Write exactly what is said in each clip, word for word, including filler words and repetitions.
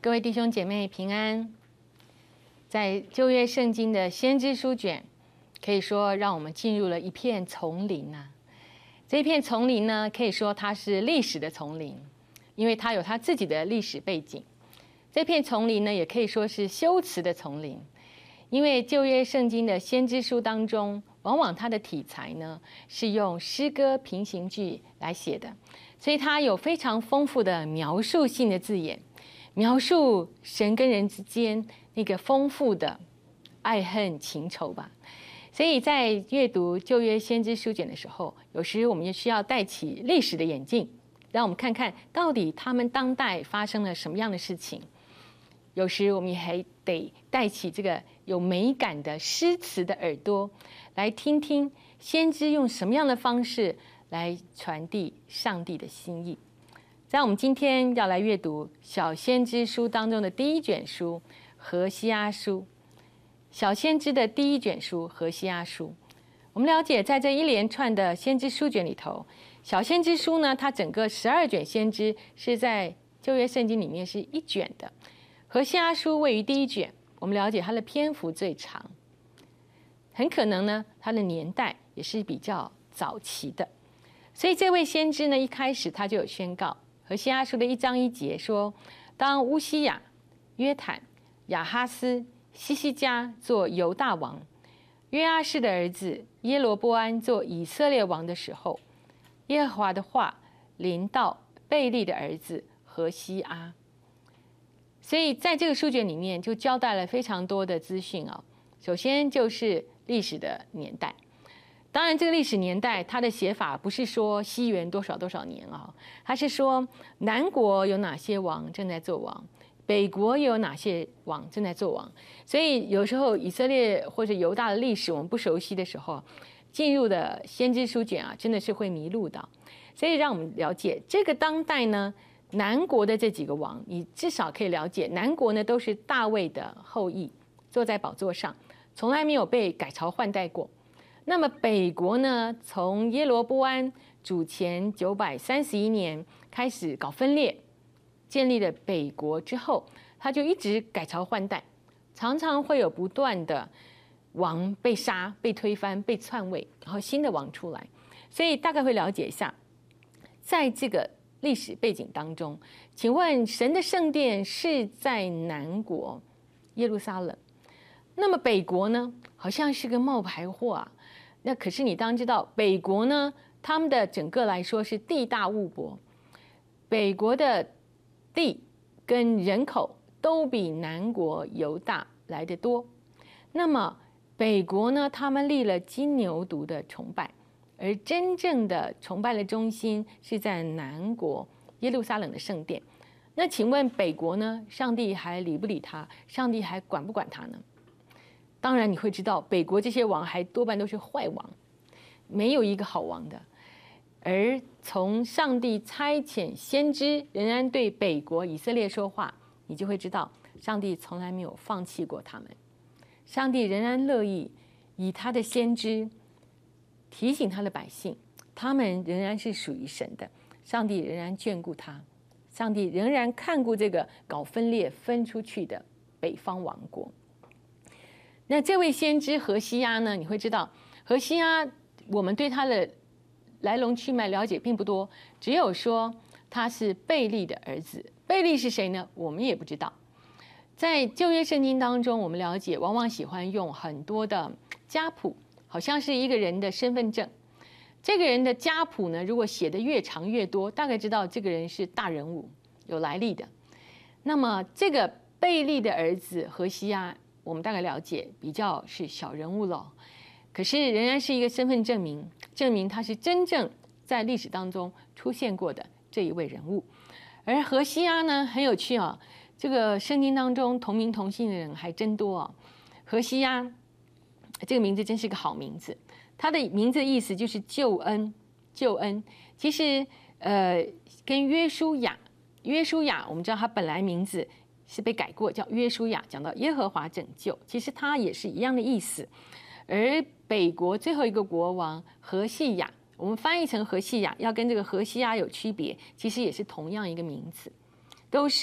各位弟兄姐妹平安。在旧约圣经的先知书卷，可以说让我们进入了一片丛林啊。这一片丛林呢，可以说它是历史的丛林，因为它有它自己的历史背景。这片丛林呢，也可以说是修辞的丛林，因为旧约圣经的先知书当中，往往它的题材呢是用诗歌平行句来写的，所以它有非常丰富的描述性的字眼。描述神跟人之间那个丰富的爱恨情仇吧。所以在阅读旧约先知书卷的时候，有时我们也需要戴起历史的眼镜，让我们看看到底他们当代发生了什么样的事情。有时我们也还得戴起这个有美感的诗词的耳朵，来听听先知用什么样的方式来传递上帝的心意。在我们今天要来阅读小先知书当中的第一卷书何西阿书，小先知的第一卷书何西阿书。我们了解，在这一连串的先知书卷里头，小先知书呢，它整个十二卷先知是在旧约圣经里面是一卷的，何西阿书位于第一卷。我们了解它的篇幅最长，很可能呢，它的年代也是比较早期的。所以这位先知呢，一开始他就有宣告。何西阿书的一章一节说，当乌西雅、约坦、亚哈斯、西西家做犹大王，约阿施的儿子耶罗波安做以色列王的时候，耶和华的话临到贝利的儿子何西阿。所以在这个书卷里面就交代了非常多的资讯啊。首先就是历史的年代。当然，这个历史年代，它的写法不是说西元多少多少年啊，它是说南国有哪些王正在做王，北国有哪些王正在做王。所以有时候以色列或者犹大的历史我们不熟悉的时候，进入的先知书卷啊，真的是会迷路的。所以让我们了解这个当代呢，南国的这几个王，你至少可以了解，南国呢都是大卫的后裔，坐在宝座上，从来没有被改朝换代过。那么北国呢，从耶罗波安主前九百三十一年开始搞分裂，建立了北国之后，他就一直改朝换代，常常会有不断的王被杀、被推翻、被篡位，然后新的王出来。所以大概会了解一下，在这个历史背景当中，请问神的圣殿是在南国耶路撒冷，那么北国呢，好像是个冒牌货啊。那可是你当然知道，北国呢，他们的整个来说是地大物博，北国的地跟人口都比南国犹大来得多。那么北国呢，他们立了金牛犊的崇拜，而真正的崇拜的中心是在南国耶路撒冷的圣殿。那请问北国呢，上帝还理不理他？上帝还管不管他呢？当然你会知道，北国这些王还多半都是坏王，没有一个好王的。而从上帝差遣先知仍然对北国以色列说话，你就会知道上帝从来没有放弃过他们。上帝仍然乐意以他的先知提醒他的百姓，他们仍然是属于神的，上帝仍然眷顾他，上帝仍然看顾这个搞分裂分出去的北方王国。那这位先知何西阿呢，你会知道何西阿我们对他的来龙去脉了解并不多，只有说他是贝利的儿子。贝利是谁呢？我们也不知道。在旧约圣经当中，我们了解往往喜欢用很多的家谱，好像是一个人的身份证。这个人的家谱呢，如果写得越长越多，大概知道这个人是大人物，有来历的。那么这个贝利的儿子何西阿，我们大概了解比较是小人物了，可是仍然是一个身份证明，证明他是真正在历史当中出现过的这一位人物。而何西阿呢，很有趣啊，这个圣经当中同名同姓的人还真多啊。何西阿这个名字真是个好名字，他的名字的意思就是救恩，救恩。其实呃，跟约书亚，约书亚我们知道他本来名字是被改过，叫约书亚，讲到耶和华拯救，其实它也是一样的意思。而北国最后一个国王何西亚，我们翻译成何西亚，要跟这个何西阿有区别，其实也是同样一个名字，都是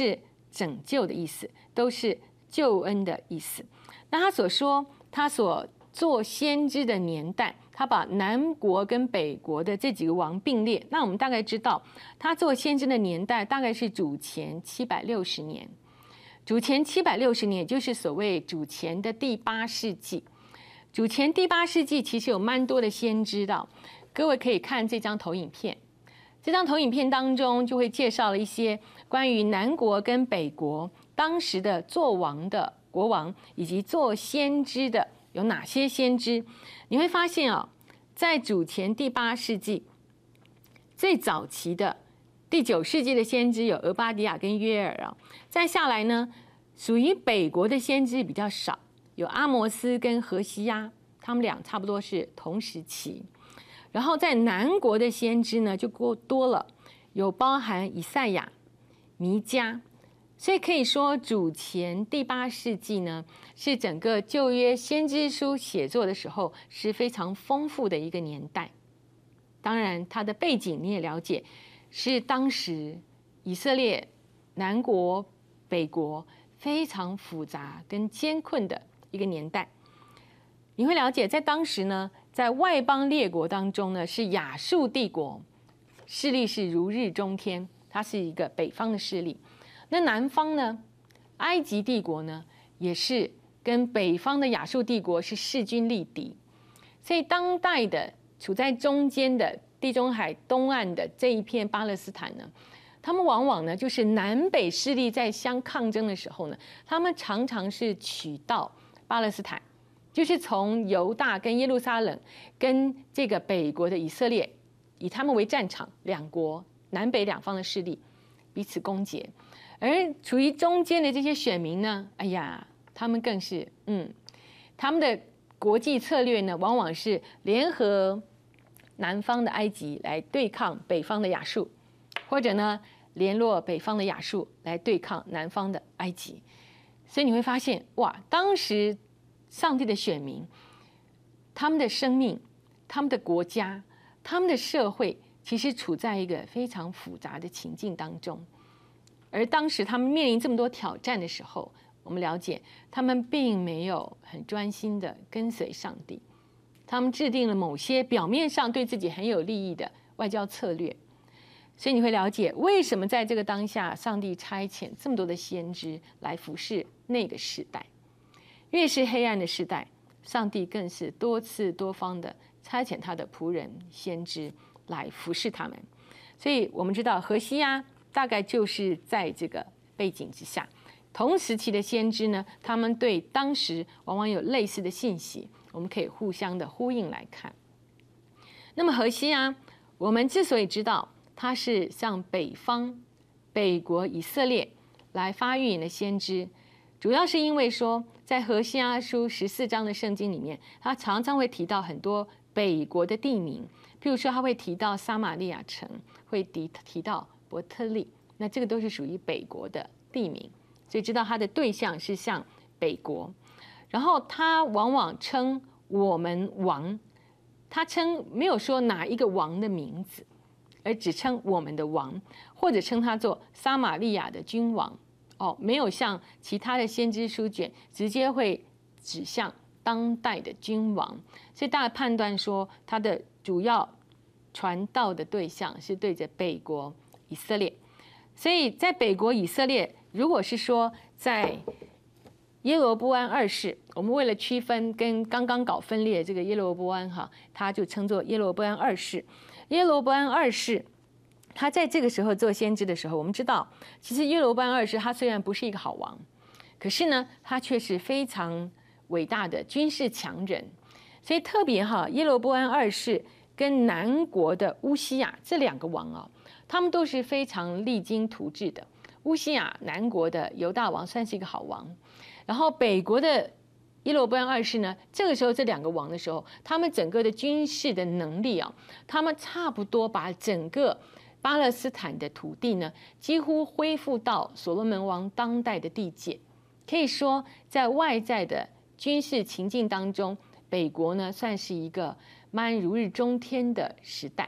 拯救的意思，都是救恩的意思。那他所说，他所做先知的年代，他把南国跟北国的这几个王并列。那我们大概知道，他做先知的年代大概是主前七百六十年。主前七百六十年，也就是所谓主前的第八世纪。主前第八世纪其实有蛮多的先知的，各位可以看这张投影片。这张投影片当中就会介绍了一些关于南国跟北国当时的做王的国王以及做先知的有哪些先知。你会发现啊、哦，在主前第八世纪最早期的第九世纪的先知有俄巴底亚跟约尔啊，再下来呢，属于北国的先知比较少，有阿摩斯跟何西亚，他们俩差不多是同时期。然后在南国的先知呢就过多了，有包含以赛亚、弥迦，所以可以说主前第八世纪呢是整个旧约先知书写作的时候是非常丰富的一个年代。当然它的背景你也了解，是当时以色列南国北国非常复杂跟艰困的一个年代。你会了解，在当时呢，在外邦列国当中呢，是亚述帝国势力是如日中天，它是一个北方的势力。那南方呢，埃及帝国呢，也是跟北方的亚述帝国是势均力敌。所以当代的处在中间的地中海东岸的这一片巴勒斯坦呢，他们往往呢就是南北势力在相抗争的时候呢，他们常常是取道巴勒斯坦，就是从犹大跟耶路撒冷跟这个北国的以色列，以他们为战场，两国南北两方的势力彼此攻讦。而处于中间的这些选民呢，哎呀，他们更是嗯，他们的国际策略呢，往往是联合南方的埃及来对抗北方的亚述，或者呢联络北方的亚述来对抗南方的埃及。所以你会发现，哇，当时上帝的选民，他们的生命、他们的国家、他们的社会，其实处在一个非常复杂的情境当中。而当时他们面临这么多挑战的时候，我们了解他们并没有很专心的跟随上帝，他们制定了某些表面上对自己很有利益的外交策略。所以你会了解为什么在这个当下，上帝差遣这么多的先知来服侍那个时代。越是黑暗的时代，上帝更是多次多方的差遣他的仆人先知来服侍他们。所以我们知道何西阿大概就是在这个背景之下，同时期的先知呢，他们对当时往往有类似的信息，我们可以互相的呼应来看。那么何西阿，我们之所以知道他是向北方北国以色列来发预言的先知，主要是因为说在何西阿书十四章的圣经里面，他常常会提到很多北国的地名，譬如说他会提到撒玛利亚城，会提提到伯特利，那这个都是属于北国的地名，所以知道他的对象是向北国。然后他往往称我们王，他称没有说哪一个王的名字，而只称我们的王，或者称他做撒玛利亚的君王。哦，没有像其他的先知书卷直接会指向当代的君王，所以大家判断说他的主要传道的对象是对着北国以色列。所以在北国以色列，如果是说在耶罗波安二世，我们为了区分跟刚刚搞分裂这个耶罗波安哈，他就称作耶罗波安二世。耶罗波安二世他在这个时候做先知的时候，我们知道其实耶罗波安二世他虽然不是一个好王，可是呢他却是非常伟大的军事强人。所以特别哈，耶罗波安二世跟南国的乌西雅这两个王啊，他们都是非常励精图治的。乌西雅南国的犹大王算是一个好王，然后北国的耶罗波安二世呢，这个时候这两个王的时候，他们整个的军事的能力啊，他们差不多把整个巴勒斯坦的土地呢，几乎恢复到所罗门王当代的地界。可以说，在外在的军事情境当中，北国呢算是一个蛮如日中天的时代。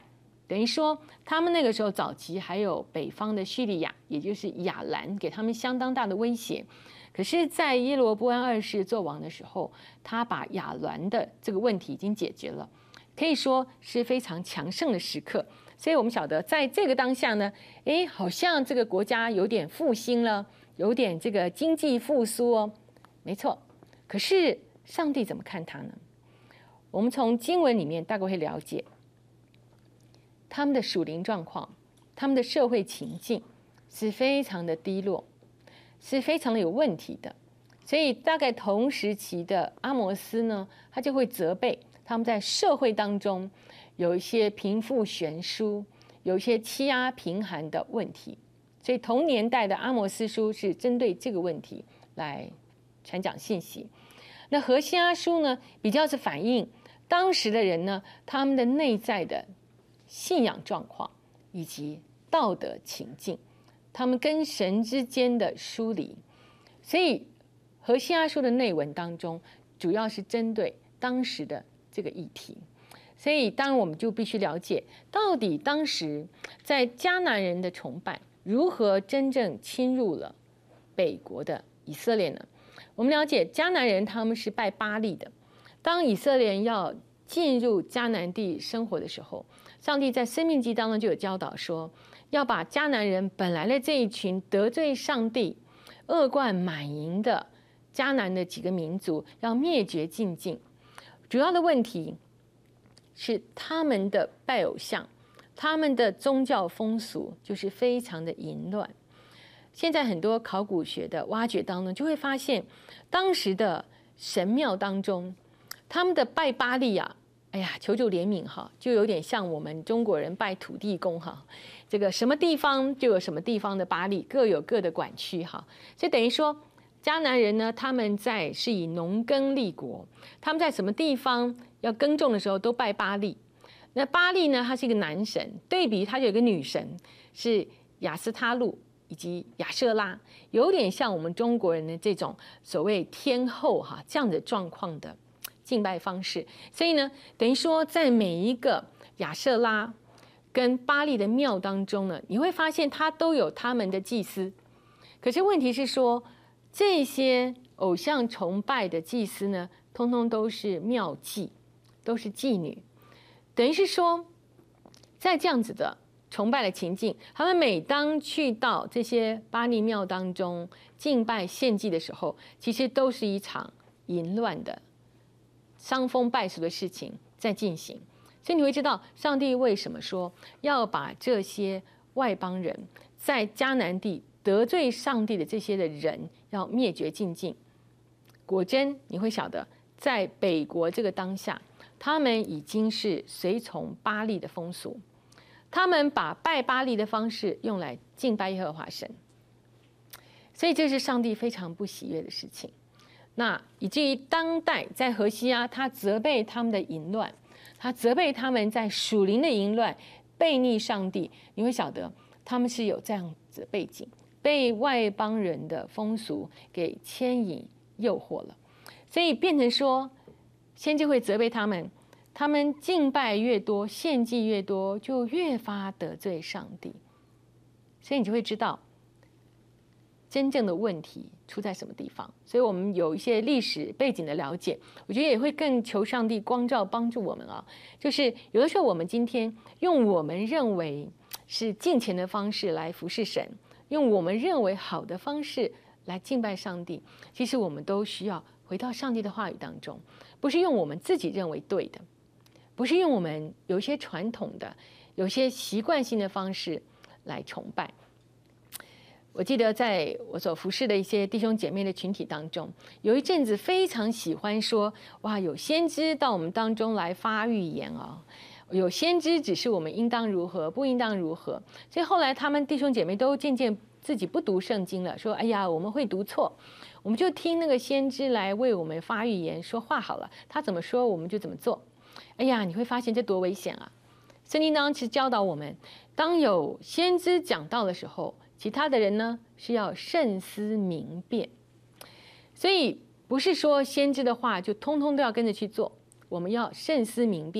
等于说他们那个时候早期还有北方的叙利亚，也就是亚兰，给他们相当大的威胁。可是，在耶罗波安二世做王的时候，他把亚兰的这个问题已经解决了，可以说是非常强盛的时刻。所以我们晓得，在这个当下呢，哎，好像这个国家有点复兴了，有点这个经济复苏哦，没错。可是上帝怎么看他呢？我们从经文里面大概会了解，他们的属灵状况，他们的社会情境是非常的低落，是非常的有问题的。所以大概同时期的阿摩斯呢，他就会责备他们在社会当中有一些贫富悬殊，有一些欺压贫寒的问题。所以同年代的阿摩斯书是针对这个问题来传讲信息。那何西阿书呢，比较是反映当时的人呢，他们的内在的信仰状况以及道德情境，他们跟神之间的疏离。所以何西阿书的内文当中，主要是针对当时的这个议题。所以当然我们就必须了解，到底当时在迦南人的崇拜如何真正侵入了北国的以色列呢？我们了解迦南人他们是拜巴力的。当以色列人要进入迦南地生活的时候，上帝在申命记当中就有教导说，要把迦南人本来的这一群得罪上帝、恶贯满盈的迦南的几个民族要灭绝尽尽。主要的问题是他们的拜偶像，他们的宗教风俗就是非常的淫乱。现在很多考古学的挖掘当中就会发现，当时的神庙当中，他们的拜巴力啊，哎呀，求主怜悯哈，就有点像我们中国人拜土地公哈，这个什么地方就有什么地方的巴力，各有各的管区哈。所以等于说，迦南人呢，他们在是以农耕立国，他们在什么地方要耕种的时候都拜巴力。那巴力呢，他是一个男神，对比他有一个女神是亚斯他路以及亚舍拉，有点像我们中国人的这种所谓天后哈这样的状况的敬拜方式。所以呢，等于说在每一个亚舍拉跟巴力的庙当中呢，你会发现他都有他们的祭司。可是问题是说，这些偶像崇拜的祭司呢，通通都是庙妓，都是妓女。等于是说，在这样子的崇拜的情境，他们每当去到这些巴力庙当中敬拜献祭的时候，其实都是一场淫乱的伤风败俗的事情在进行。所以你会知道，上帝为什么说要把这些外邦人在迦南地得罪上帝的这些的人要灭绝尽尽。果真你会晓得，在北国这个当下，他们已经是随从巴力的风俗，他们把拜巴力的方式用来敬拜耶和华神，所以这是上帝非常不喜悦的事情。那以至于当代在何西阿，他责备他们的淫乱，他责备他们在属灵的淫乱悖逆上帝。你会晓得他们是有这样子的背景，被外邦人的风俗给牵引诱惑了，所以变成说先知会责备他们，他们敬拜越多，献祭越多，就越发得罪上帝。所以你就会知道真正的问题出在什么地方。所以我们有一些历史背景的了解，我觉得也会更求上帝光照帮助我们啊。就是有的时候我们今天用我们认为是敬虔的方式来服侍神，用我们认为好的方式来敬拜上帝，其实我们都需要回到上帝的话语当中，不是用我们自己认为对的，不是用我们有一些传统的、有些习惯性的方式来崇拜。我记得在我所服侍的一些弟兄姐妹的群体当中，有一阵子非常喜欢说，哇，有先知到我们当中来发预言哦，有先知指示我们应当如何，不应当如何。所以后来他们弟兄姐妹都渐渐自己不读圣经了，说，哎呀，我们会读错，我们就听那个先知来为我们发预言说话好了，他怎么说我们就怎么做。哎呀，你会发现这多危险啊！圣经当中其实教导我们，当有先知讲道的时候，其他的人呢是要慎思明辨。所以不是说先知的话就通通都要跟着去做，我们要慎思明辨，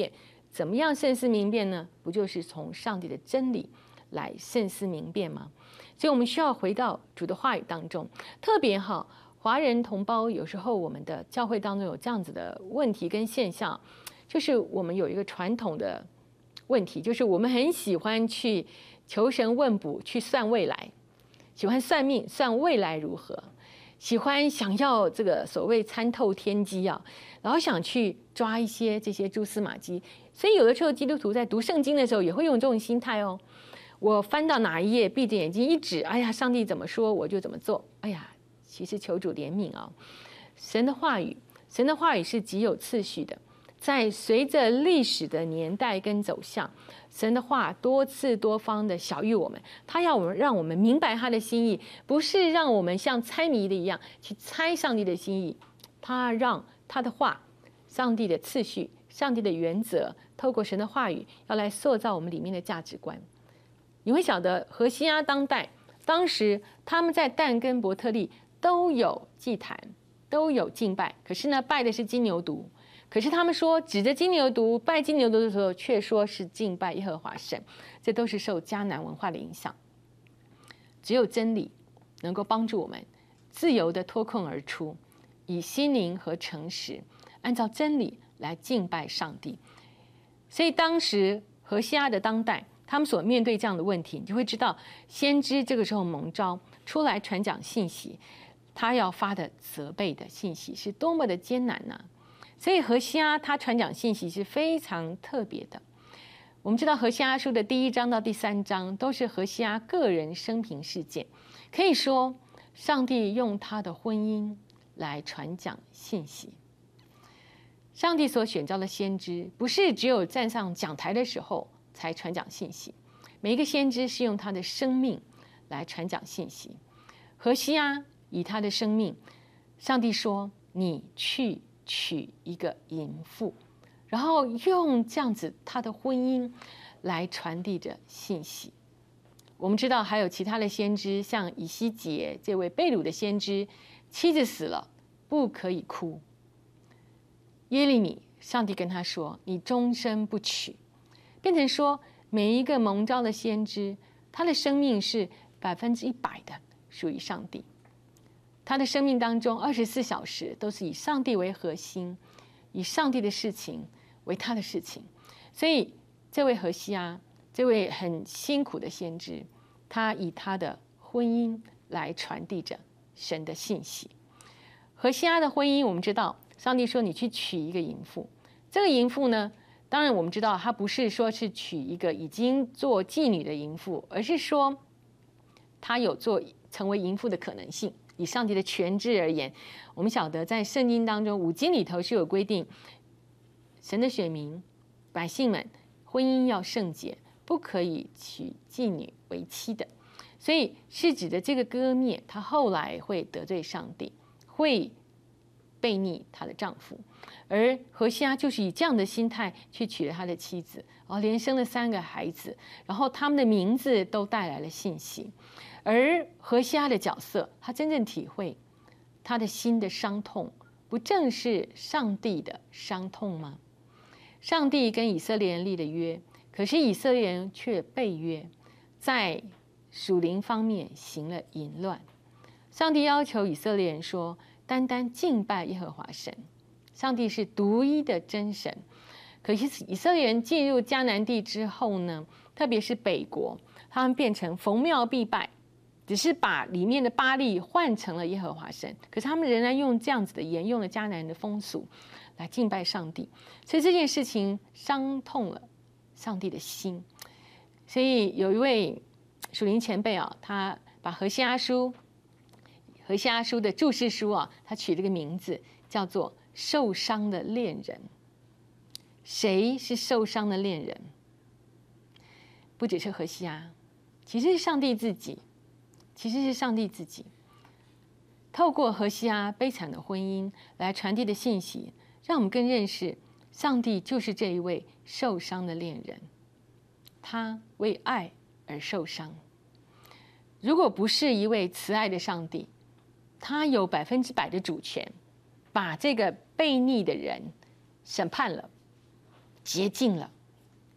怎么样慎思明辨呢？不就是从上帝的真理来慎思明辨吗？所以我们需要回到主的话语当中，特别哈，华人同胞有时候我们的教会当中有这样子的问题跟现象，就是我们有一个传统的问题，就是我们很喜欢去求神问卜，去算未来，喜欢算命，算未来如何，喜欢想要这个所谓参透天机啊，然后想去抓一些这些蛛丝马迹。所以有的时候基督徒在读圣经的时候也会用这种心态哦。我翻到哪一页，闭着眼睛一指，哎呀，上帝怎么说我就怎么做。哎呀，其实求主怜悯啊！神的话语，神的话语是极有次序的，在随着历史的年代跟走向，神的话多次多方的晓谕我们，他要我们让我们明白他的心意，不是让我们像猜谜的一样去猜上帝的心意，他让他的话、上帝的次序、上帝的原则，透过神的话语，要来塑造我们里面的价值观。你会晓得，何西阿当代当时他们在但跟伯特利都有祭坛，都有敬拜，可是呢，拜的是金牛犊。可是他们说指着金牛犊拜金牛犊的时候，却说是敬拜耶和华神，这都是受迦南文化的影响。只有真理能够帮助我们自由的脱困而出，以心灵和诚实，按照真理来敬拜上帝。所以当时何西阿的当代，他们所面对这样的问题，你就会知道，先知这个时候蒙召出来传讲信息，他要发的责备的信息是多么的艰难呢、啊？所以何西阿他传讲信息是非常特别的。我们知道何西阿书的第一章到第三章都是何西阿个人生平事件，可以说上帝用他的婚姻来传讲信息。上帝所选召的先知，不是只有站上讲台的时候才传讲信息，每一个先知是用他的生命来传讲信息。何西阿以他的生命，上帝说：“你去娶一个淫妇。”然后用这样子他的婚姻来传递着信息。我们知道还有其他的先知，像以西结这位被掳的先知，妻子死了，不可以哭。耶利米，上帝跟他说：“你终身不娶。”变成说，每一个蒙召的先知，他的生命是百分之一百的属于上帝。他的生命当中，二十四小时都是以上帝为核心，以上帝的事情为他的事情。所以，这位何西阿，这位很辛苦的先知，他以他的婚姻来传递着神的信息。何西阿的婚姻，我们知道，上帝说你去娶一个淫妇。这个淫妇呢，当然我们知道，他不是说是娶一个已经做妓女的淫妇，而是说他有做成为淫妇的可能性。以上帝的全知而言，我们晓得在圣经当中五经里头是有规定，神的选民百姓们婚姻要圣洁，不可以娶妓女为妻的。所以是指的这个割灭，她后来会得罪上帝，会背逆她的丈夫。而何西阿就是以这样的心态去娶了他的妻子，然后连生了三个孩子，然后他们的名字都带来了信息。而何西阿的角色，他真正体会他的心的伤痛，不正是上帝的伤痛吗？上帝跟以色列人立了约，可是以色列人却背约，在属灵方面行了淫乱。上帝要求以色列人说，单单敬拜耶和华神，上帝是独一的真神。可是以色列人进入迦南地之后呢，特别是北国，他们变成逢庙必拜，只是把里面的巴力换成了耶和华神，可是他们仍然用这样子的沿用了迦南人的风俗来敬拜上帝。所以这件事情伤痛了上帝的心。所以有一位属灵前辈啊，他把何西阿书何西阿书的注释书啊，他取了个名字叫做受伤的恋人。谁是受伤的恋人？不只是何西阿，其实是上帝自己。其实是上帝自己透过何西阿悲惨的婚姻来传递的信息，让我们更认识上帝就是这一位受伤的恋人。他为爱而受伤。如果不是一位慈爱的上帝，他有百分之百的主权，把这个悖逆的人审判了、洁净了，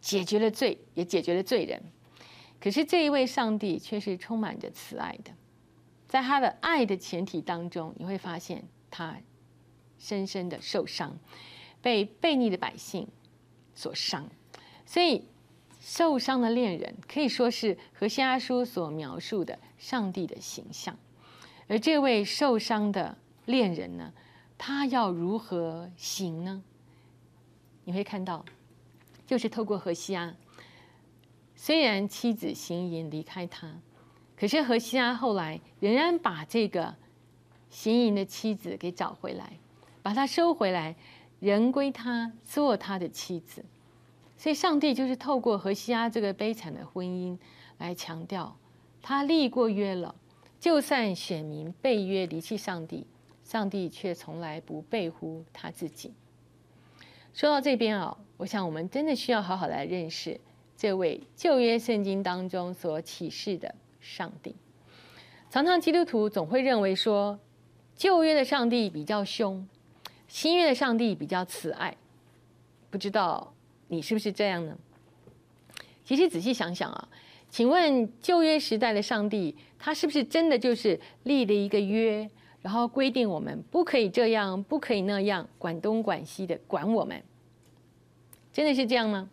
解决了罪，也解决了罪人。可是这一位上帝却是充满着慈爱的，在他的爱的前提当中，你会发现他深深的受伤，被悖逆的百姓所伤。所以受伤的恋人可以说是何西阿书所描述的上帝的形象。而这位受伤的恋人呢，他要如何行呢？你会看到，就是透过何西阿，虽然妻子行淫离开他，可是何西阿后来仍然把这个行淫的妻子给找回来，把她收回来，人归他，做他的妻子。所以上帝就是透过何西阿这个悲惨的婚姻来强调，他立过约了，就算选民背约离弃上帝，上帝却从来不背乎他自己。说到这边啊，我想我们真的需要好好来认识这位旧约圣经当中所启示的上帝。常常基督徒总会认为说，旧约的上帝比较凶，新约的上帝比较慈爱。不知道你是不是这样呢？其实仔细想想啊，请问旧约时代的上帝，他是不是真的就是立了一个约，然后规定我们不可以这样，不可以那样，管东管西的管我们？真的是这样吗？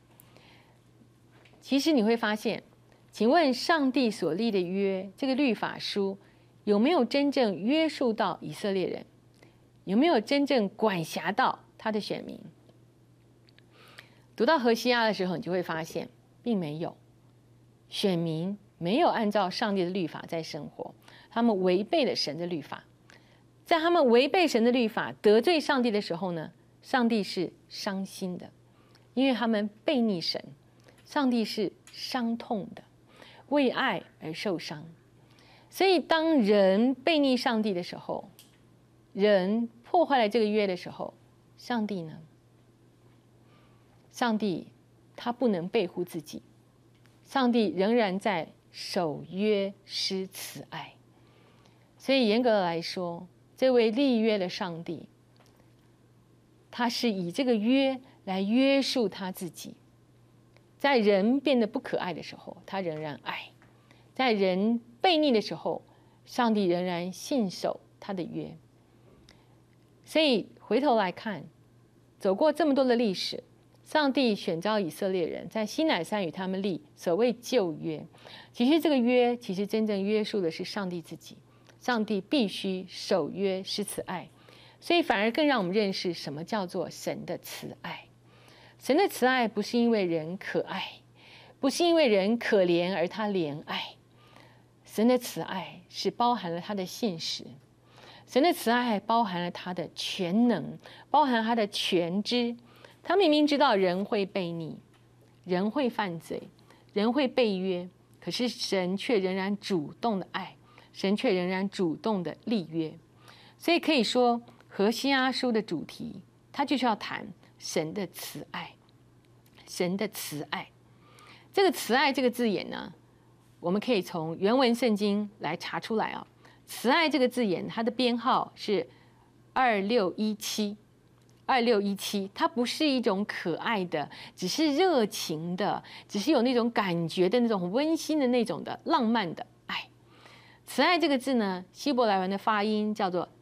其实你会发现，请问上帝所立的约，这个律法书有没有真正约束到以色列人？有没有真正管辖到他的选民？读到何西阿的时候，你就会发现并没有，选民没有按照上帝的律法在生活，他们违背了神的律法。在他们违背神的律法，得罪上帝的时候呢，上帝是伤心的，因为他们背逆神，上帝是伤痛的，为爱而受伤。所以当人背逆上帝的时候，人破坏了这个约的时候，上帝呢？上帝他不能背乎自己，上帝仍然在守约施慈爱。所以严格来说，这位立约的上帝，他是以这个约来约束他自己。在人变得不可爱的时候，他仍然爱；在人悖逆的时候，上帝仍然信守他的约。所以回头来看，走过这么多的历史，上帝选召以色列人在西乃山与他们立所谓旧约，其实这个约其实真正约束的是上帝自己。上帝必须守约施慈爱，所以反而更让我们认识什么叫做神的慈爱。神的慈爱不是因为人可爱，不是因为人可怜而他怜爱，神的慈爱是包含了他的信实，神的慈爱包含了他的全能，包含了他的全知。他明明知道人会悖逆，人会犯罪，人会背约，可是神却仍然主动的爱，神却仍然主动的立约。所以可以说，何西阿书的主题，它就是要谈神的慈爱。神的慈爱，这个慈爱这个字眼呢，我们可以从原文圣经来查出来啊。慈爱这个字眼，它的编号是二六一七。二六一七，它不是一种可爱的，只是热情的，只是有那种感觉的那种温馨的那种的浪漫的爱。慈爱这个字呢，希伯来文的发音叫做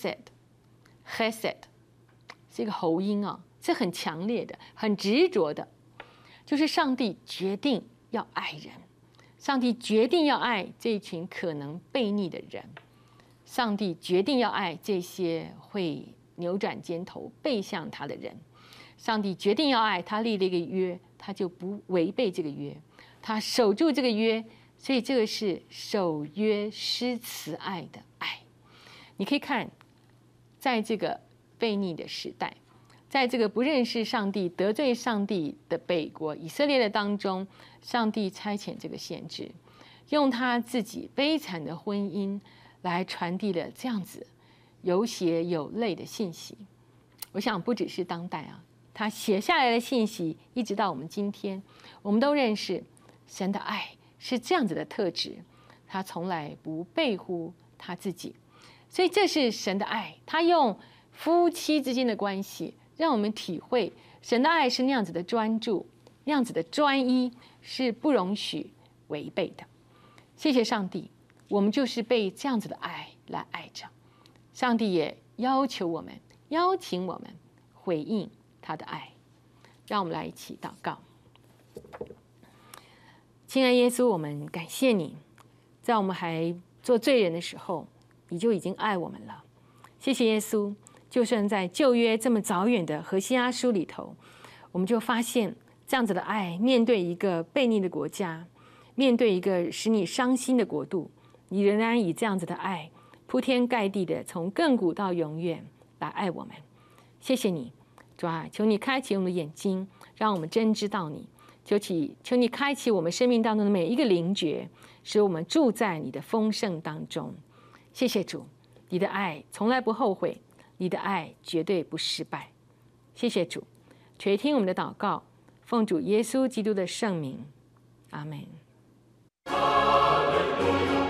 chesed，chesed 是一个喉音啊，是很强烈的，很执着的，就是上帝决定要爱人，上帝决定要爱这一群可能悖逆的人，上帝决定要爱这些会扭转肩头背向他的人，上帝决定要爱他，立了一个约，他就不违背这个约，他守住这个约，所以这个是守约施慈爱的爱。你可以看，在这个悖逆的时代，在这个不认识上帝、得罪上帝的北国以色列的当中，上帝差遣这个先知，用他自己悲惨的婚姻来传递了这样子有血有泪的信息。我想不只是当代啊，他写下来的信息一直到我们今天，我们都认识神的爱是这样子的特质，他从来不背乎他自己。所以这是神的爱，他用夫妻之间的关系让我们体会神的爱是那样子的专注， 那样子的专一是不容许违背的。谢谢上帝，我们就是被这样子的爱来爱着。上帝也要求我们，邀请我们回应他的爱。让我们来一起祷告。亲爱耶稣，我们感谢你，在我们还做罪人的时候，你就已经爱我们了。谢谢耶稣，就算在旧约这么早远的何西阿书里头，我们就发现这样子的爱，面对一个悖逆的国家，面对一个使你伤心的国度，你仍然以这样子的爱铺天盖地的从亘古到永远来爱我们。谢谢你，主啊，求你开启我们的眼睛，让我们真知道你。求起，求你开启我们生命当中的每一个灵觉，使我们住在你的丰盛当中。谢谢主，你的爱从来不后悔，你的爱绝对不失败。谢谢主，垂听我们的祷告，奉主耶稣基督的圣名，阿们。